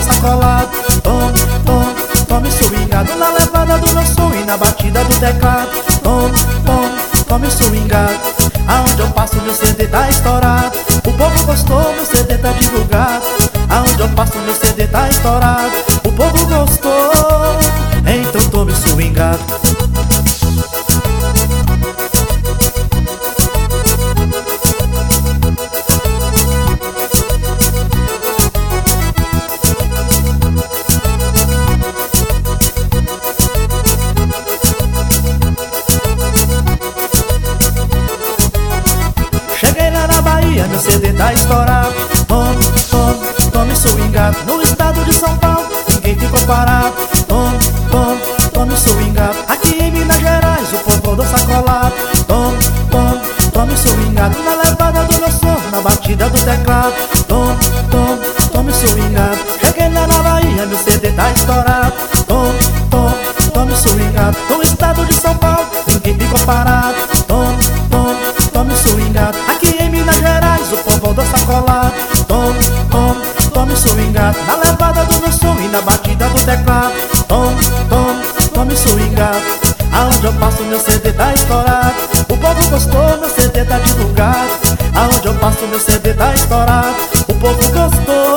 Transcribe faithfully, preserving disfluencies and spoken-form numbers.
sacolado. Tome, tome, tome swingado na levada do meu som e na batida do teclado. Tome, tome, tome swingado. Aonde eu passo meu C D tá estourado. O povo gostou, meu C D tá divulgado. Aonde eu passo meu C D tá estourado. O povo gostou, então tome swingado. Cheguei lá na Bahia, meu C D tá estourado. Tome, tome, tome swingado. No estado de São Paulo, ninguém ficou parado. Tome, tome, tome swingado. Aqui em Minas Gerais, o povo do sacolado. Tome, tome, tome swingado na levada do meu som, na batida do teclado. Tome, tome, tome swingado. Cheguei lá na Bahia, meu C D tá estourado. Tome, tome, tome swingado. No estado de São Paulo, ninguém ficou parado. Tome, tome, tome swingado. Aqui em Minas Gerais, o povo do sacolado. Tome, tome, tome swingado na levada do meu som e na batida do teclado. Tome, tome, tome swingado. Aonde eu passo meu C D tá estourado. O povo gostou, meu C D tá divulgado. Aonde eu passo meu C D tá estourado. O povo gostou,